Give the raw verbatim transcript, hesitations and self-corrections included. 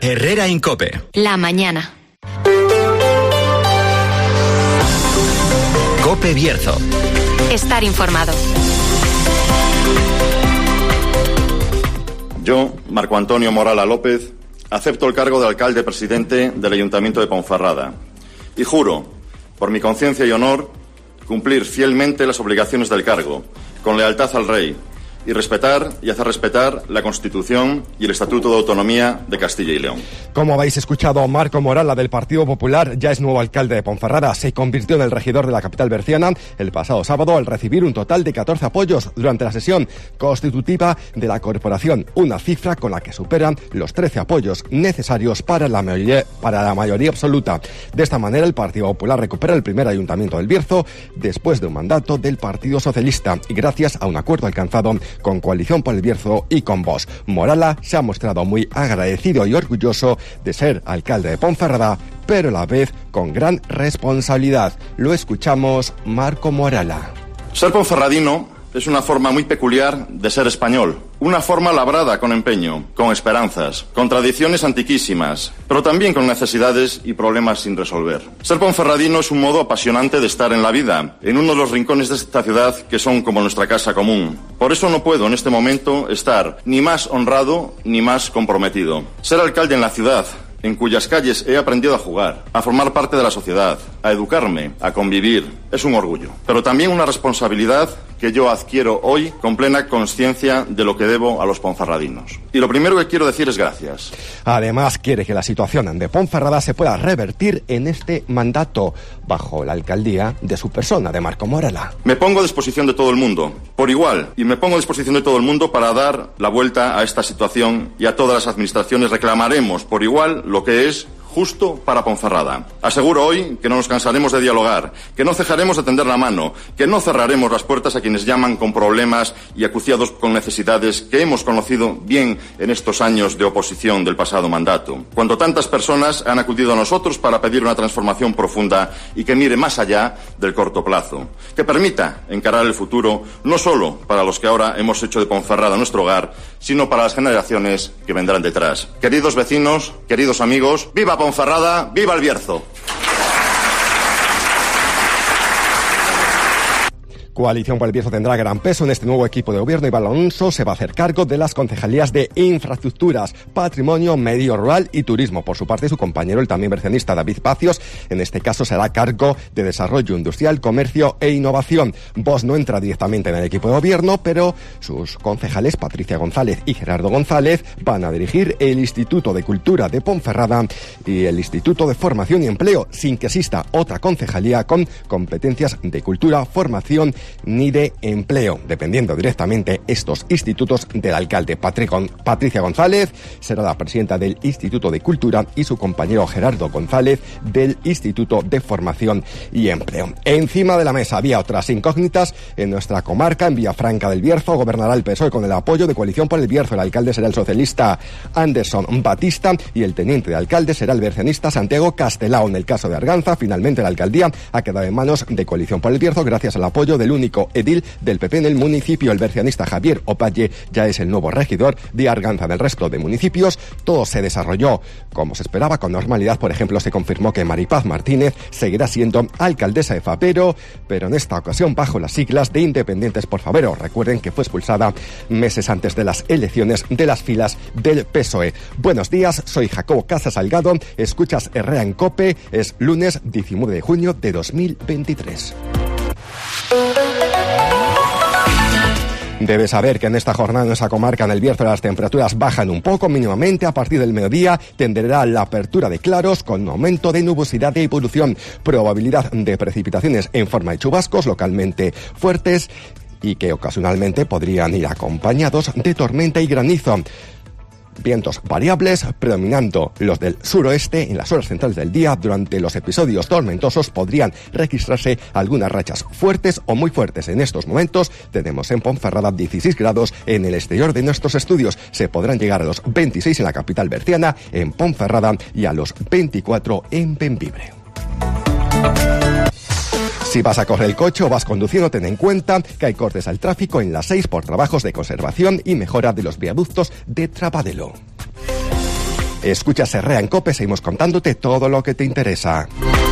Herrera en COPE. La mañana. COPE Bierzo. Estar informado. Yo, Marco Antonio Morala López, acepto el cargo de alcalde presidente del Ayuntamiento de Ponferrada y juro, por mi conciencia y honor, cumplir fielmente las obligaciones del cargo, con lealtad al Rey, y respetar y hacer respetar la Constitución y el Estatuto de Autonomía de Castilla y León. Como habéis escuchado, Marco Morala, del Partido Popular, ya es nuevo alcalde de Ponferrada. Se convirtió en el regidor de la capital berciana el pasado sábado al recibir un total de catorce apoyos durante la sesión constitutiva de la corporación, una cifra con la que superan los trece apoyos necesarios para la mayoría, para la mayoría absoluta. De esta manera, el Partido Popular recupera el primer ayuntamiento del Bierzo después de un mandato del Partido Socialista y gracias a un acuerdo alcanzado con Coalición por el Bierzo y con Vox. Morala se ha mostrado muy agradecido y orgulloso de ser alcalde de Ponferrada, pero a la vez con gran responsabilidad. Lo escuchamos, Marco Morala. Ser ponferradino es una forma muy peculiar de ser español. Una forma labrada con empeño, con esperanzas, con tradiciones antiquísimas, pero también con necesidades y problemas sin resolver. Ser ponferradino es un modo apasionante de estar en la vida, en uno de los rincones de esta ciudad que son como nuestra casa común. Por eso no puedo en este momento estar ni más honrado ni más comprometido. Ser alcalde en la ciudad en cuyas calles he aprendido a jugar, a formar parte de la sociedad, a educarme, a convivir, es un orgullo, pero también una responsabilidad que yo adquiero hoy con plena conciencia de lo que debo a los ponferradinos. Y lo primero que quiero decir es gracias. Además, quiere que la situación de Ponferrada se pueda revertir en este mandato, bajo la alcaldía de su persona, de Marco Morala. Me pongo a disposición de todo el mundo, por igual, y me pongo a disposición de todo el mundo para dar la vuelta a esta situación, y a todas las administraciones reclamaremos por igual lo que es justo para Ponferrada. Aseguro hoy que no nos cansaremos de dialogar, que no cejaremos de tender la mano, que no cerraremos las puertas a quienes llaman con problemas y acuciados con necesidades que hemos conocido bien en estos años de oposición del pasado mandato, cuando tantas personas han acudido a nosotros para pedir una transformación profunda y que mire más allá del corto plazo, que permita encarar el futuro no solo para los que ahora hemos hecho de Ponferrada nuestro hogar, sino para las generaciones que vendrán detrás. Queridos vecinos, queridos amigos, ¡viva Ponferrada, viva el Bierzo! Coalición por el Bierzo tendrá gran peso en este nuevo equipo de gobierno. Iván Alonso se va a hacer cargo de las concejalías de Infraestructuras, Patrimonio, Medio Rural y Turismo. Por su parte, su compañero, el también bercianista David Pacios, en este caso será a cargo de Desarrollo Industrial, Comercio e Innovación. Vox no entra directamente en el equipo de gobierno, pero sus concejales, Patricia González y Gerardo González, van a dirigir el Instituto de Cultura de Ponferrada y el Instituto de Formación y Empleo, sin que exista otra concejalía con competencias de cultura, formación ni de empleo, dependiendo directamente estos institutos del alcalde. Patricia González será la presidenta del Instituto de Cultura y su compañero Gerardo González del Instituto de Formación y Empleo. Encima de la mesa había otras incógnitas en nuestra comarca. En Villafranca del Bierzo gobernará el P S O E con el apoyo de Coalición por el Bierzo. El alcalde será el socialista Anderson Batista y el teniente de alcalde será el bercianista Santiago Castelao. En el caso de Arganza, finalmente la alcaldía ha quedado en manos de Coalición por el Bierzo gracias al apoyo del único edil del P P en el municipio. El bercianista Javier Opalle ya es el nuevo regidor de Arganza. Del resto de municipios, todo se desarrolló como se esperaba, con normalidad. Por ejemplo, se confirmó que Maripaz Martínez seguirá siendo alcaldesa de Fabero, pero en esta ocasión bajo las siglas de Independientes por Fabero. Recuerden que fue expulsada meses antes de las elecciones de las filas del P S O E. Buenos días, soy Jacobo Casas Salgado, escuchas Herrera en COPE, es lunes diecinueve de junio de dos mil veintitrés. Debes saber que en esta jornada en nuestra comarca, en el Bierzo, las temperaturas bajan un poco mínimamente. A partir del mediodía tenderá la apertura de claros con un aumento de nubosidad de evolución, probabilidad de precipitaciones en forma de chubascos localmente fuertes y que ocasionalmente podrían ir acompañados de tormenta y granizo. Vientos variables, predominando los del suroeste en las horas centrales del día. Durante los episodios tormentosos podrían registrarse algunas rachas fuertes o muy fuertes. En estos momentos tenemos en Ponferrada dieciséis grados. En el exterior de nuestros estudios se podrán llegar a los veintiséis en la capital berciana, en Ponferrada, y a los veinticuatro en Bembibre. Si vas a correr el coche o vas conduciendo, ten en cuenta que hay cortes al tráfico en la seis por trabajos de conservación y mejora de los viaductos de Trabadelo. Escucha Herrea en COPE, seguimos contándote todo lo que te interesa.